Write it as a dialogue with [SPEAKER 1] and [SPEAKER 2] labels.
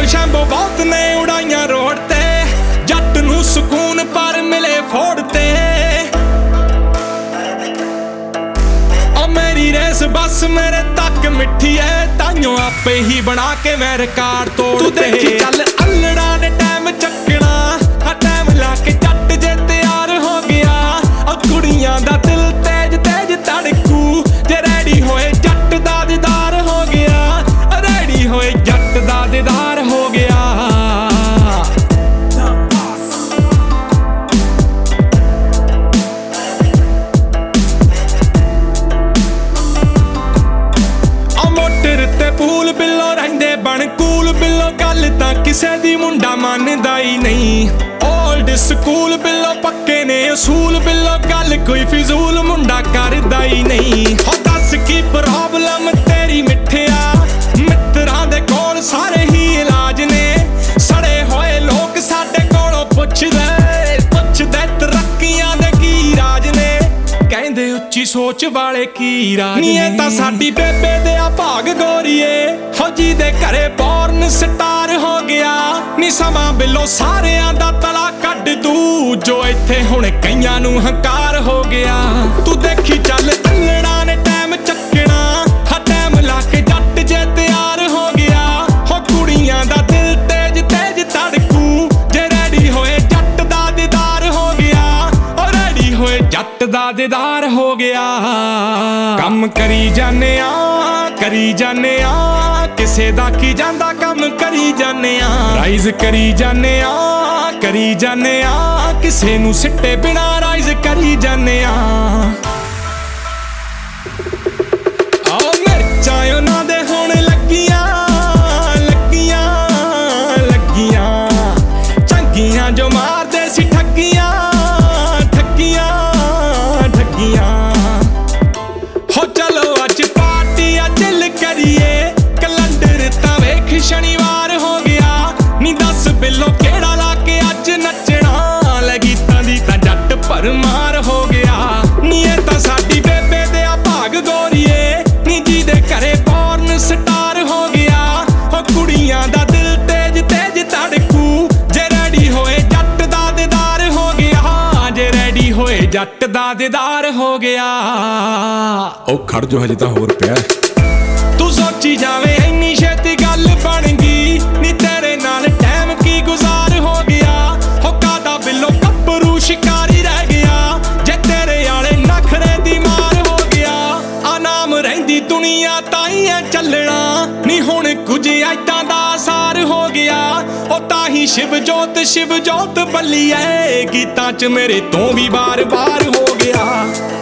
[SPEAKER 1] Shambo बहुत ने उड़ाइयां road ते, जट नू सुकून पर मिले फोड़ ते। ओ मेरी रेस बस मेरे तक मिठी है, ताइयों आपे ही बना के मैं रिकॉर्ड तोड़। तू देखी चल अल्लड़ा ने टाइम चकना, हाँ टाइम लाके जट जे तैयार हो गया। और कुड़ियां दा दिल तेज तेज धड़कू, जे रेडी होए जट दा दीदार हो गया। रेडी होए जट दा दीदार हो गया। पूल बिल्लो रहिंदे बन कूल बिल्लो, गल तां किसे दी मुंडा मनदा ही नहीं। ओल्ड स्कूल बिल्लो पक्के ने असूल बिल्लो, गल कोई फिजूल मुंडा करदा ही नहीं। हो दस की प्रॉब्लम तेरी मिठिया, मित्तरां दे कोल सारे ही इलाज ने। सड़े होए लोग साडे कोलों पुछदे तरक्कियां दे की राज ने, कहंदे उच्ची सोच वाले की राज ने। नी तां साडी बेबे दे आ भाग गोरीए, फौजी दे घरे बॉर्न स्टार हो गया। नी समा बिलो सारियां दा तला कढ तू, जो इत्थे हुण कईयां नू हंकार हो गया। तू देखी चल अल्लड़ा ने टाइम चकना, हाँ टाइम लाके जट जे तैयार हो गया। हो कुड़ियां दा दिल तेज तेज धड़कू, जे रेडी होए जट दा दीदार हो गया। और रेडी होए जट दा दीदार हो गया। कम करी जाने आ किसे दा की जांदा, कम करी जाने आ। राइज करी जाने आ किसे नू सिट्टे बिना राइज करी जाने आ। आओ मिर्चां उन्हां दे हुण लगियां चंगियां, जो मारदे सी ठगियां। हो चलो अज पार्टी चिल करिए, कैलेंडर तां वेख शनिवार हो गया। नी दस बिलो केड़ा लाके अज नचना, लै गीतां दी तां जट भरमार हो गया। नी ए तां साडी बेबे दे आ भाग गोरीए, नी जी दे घरे बॉर्न स्टार हो गया। हो कुड़ियां दा दिल तेज तेज धड़कू, जे रेडी होए जट दा दीदार हो गया। जे रेडी होए जट दा दीदार हो गया।
[SPEAKER 2] ओ खड़ जो हजे तां होर पिया।
[SPEAKER 1] तू सोची जावे इन्नी छेती गल बन गई, नी तेरे नाल टाइम की गुजार हो गया। हो कादा बिल्लो कपरू शिकारी रह गया, जे तेरे आले नखरे दी मार हो गया। आनाम रहिंदी दुनिया ताई है चलना, नी हुण कुछ ऐदां दा सार हो गया। ओ ताही शिव जोत बल्ली है, गीतां च मेरे तो भी बार बार हो गया।